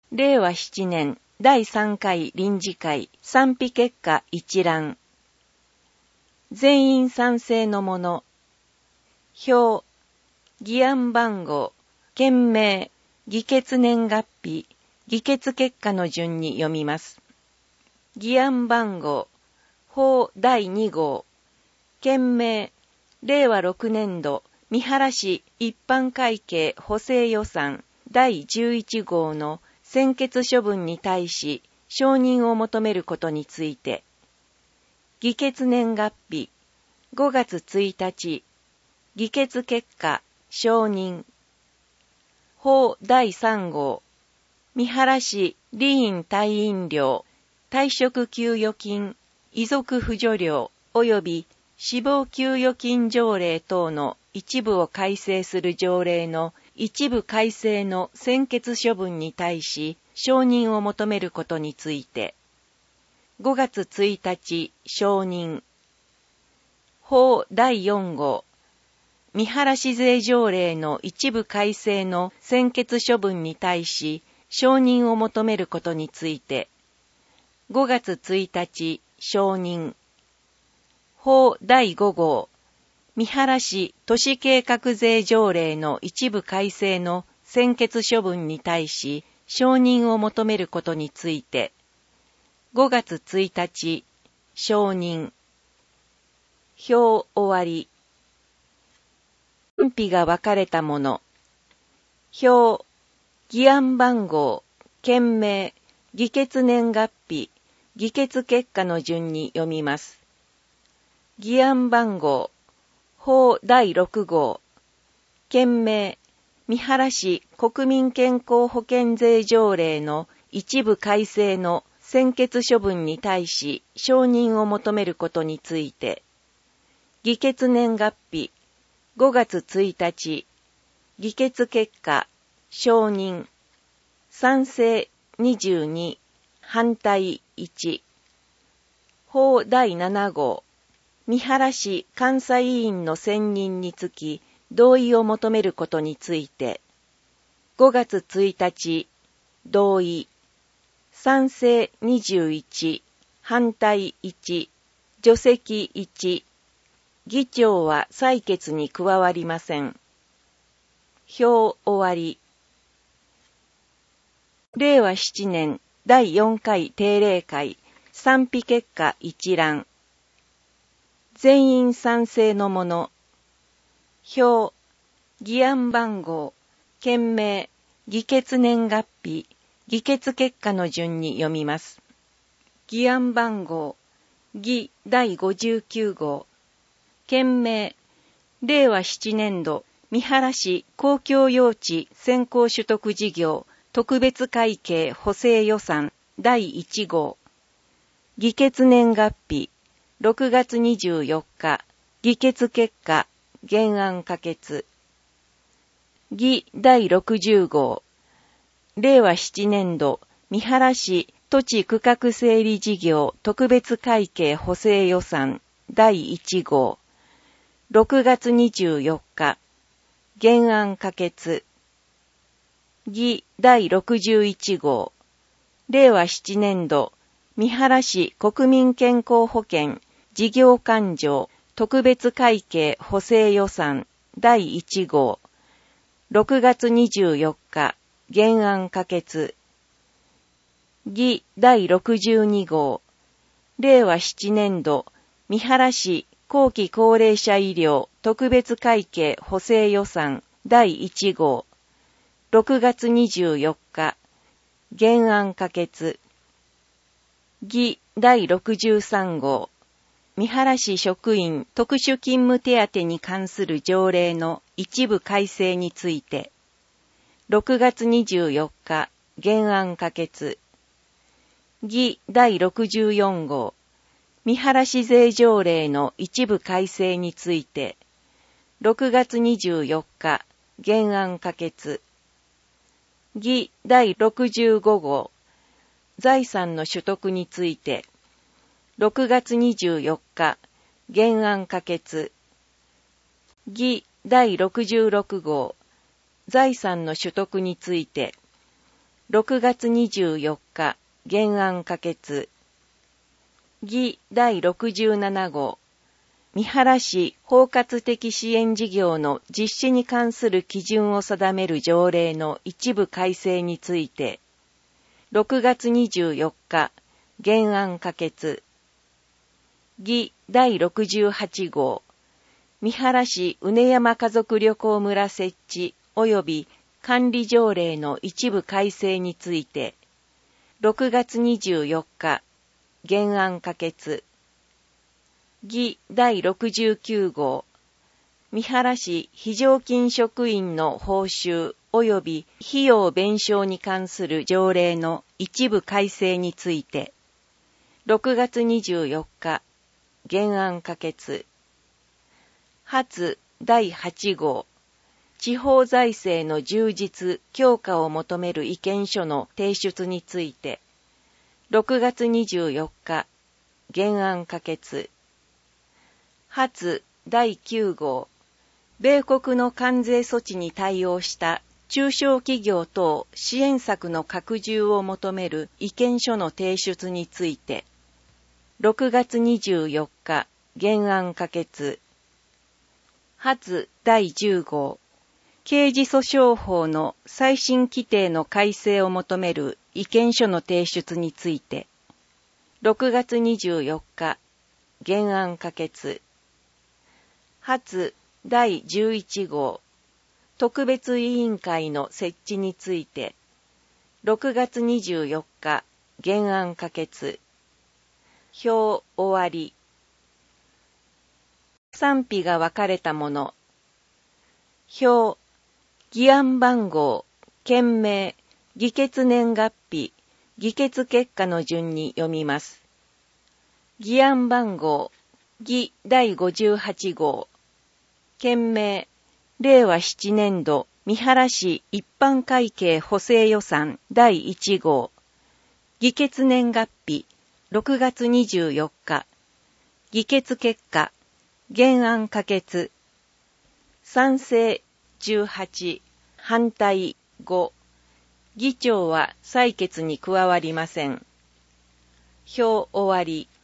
令和7年第3回臨時会賛否結果一覧。全員賛成のもの。表、議案番号、件名、議決年月日、議決結果の順に読みます。議案番号、法第2号。件名、令和6年度三原市一般会計補正予算第11号の専決処分に対し承認を求めることについて。議決年月日、5月1日。議決結果、承認。法第3号。三原市理員隊員料、退職給与金、遺族扶助料及び死亡給与金条例等の一部を改正する条例の一部改正の専決処分に対し承認を求めることについて。5月1日承認。法第4号。三原市税条例の一部改正の専決処分に対し承認を求めることについて。5月1日承認。法第5号。三原市都市計画税条例の一部改正の専決処分に対し承認を求めることについて。5月1日承認。表終わり。賛否が分かれたもの。表、議案番号、件名、議決年月日、議決結果の順に読みます。議案番号、法第6号。件名、三原市国民健康保険税条例の一部改正の専決処分に対し承認を求めることについて。議決年月日、5月1日。議決結果、承認。賛成22、反対1。法第7号。三原市監査委員の選任につき同意を求めることについて。5月1日、同意。賛成21、反対1、除籍1。議長は採決に加わりません。表終わり。令和7年第4回定例会賛否結果一覧。全員賛成のもの。表、議案番号、件名、議決年月日、議決結果の順に読みます。議案番号、議第59号。件名、令和7年度三原市公共用地先行取得事業特別会計補正予算第1号。議決年月日、6月24日、議決結果、原案可決。議第60号。令和7年度、三原市土地区画整理事業特別会計補正予算第1号。6月24日、原案可決。議第61号。令和7年度、三原市国民健康保険事業勘定特別会計補正予算第1号。6月24日、原案可決。議第62号。令和7年度、三原市後期高齢者医療特別会計補正予算第1号。6月24日、原案可決。議第63号。三原市職員特殊勤務手当に関する条例の一部改正について。6月24日、原案可決。議第64号。三原市税条例の一部改正について。6月24日、原案可決。議第65号。財産の取得について。6月24日、原案可決。議第66号。財産の取得について。 6月24日、原案可決。議第67号、三原市包括的支援事業の実施に関する基準を定める条例の一部改正について、6月24日、原案可決。議第68号、三原市畝山家族旅行村設置及び管理条例の一部改正について、6月24日、原案可決。議第69号、三原市非常勤職員の報酬及び費用弁償に関する条例の一部改正について、6月24日、原案可決。発第8号、地方財政の充実・強化を求める意見書の提出について、6月24日、原案可決。発第9号、米国の関税措置に対応した中小企業等支援策の拡充を求める意見書の提出について、6月24日、原案可決。発第10号、刑事訴訟法の再審規定の改正を求める意見書の提出について、6月24日、原案可決。発第11号、特別委員会の設置について、6月24日、原案可決。表終わり。賛否が分かれたもの。表、議案番号、件名、議決年月日、議決結果の順に読みます。議案番号、議第58号。件名、令和7年度三原市一般会計補正予算第1号。議決年月日、6月24日。議決結果、原案可決。賛成18、反対5。議長は採決に加わりません。表終わり。